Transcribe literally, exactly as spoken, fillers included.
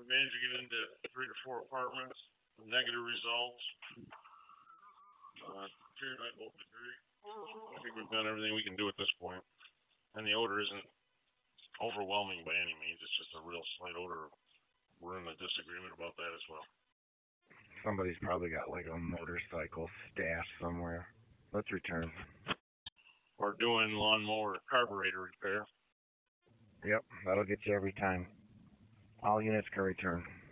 We managed to get into three to four apartments with negative results. Uh, Terry and I both agree. I think we've done everything we can do at this point. And the odor isn't overwhelming by any means. It's just a real slight odor. We're in a disagreement about that as well. Somebody's probably got like a motorcycle stashed somewhere. Let's return. We're doing lawnmower carburetor repair. Yep, that'll get you every time. All units can return.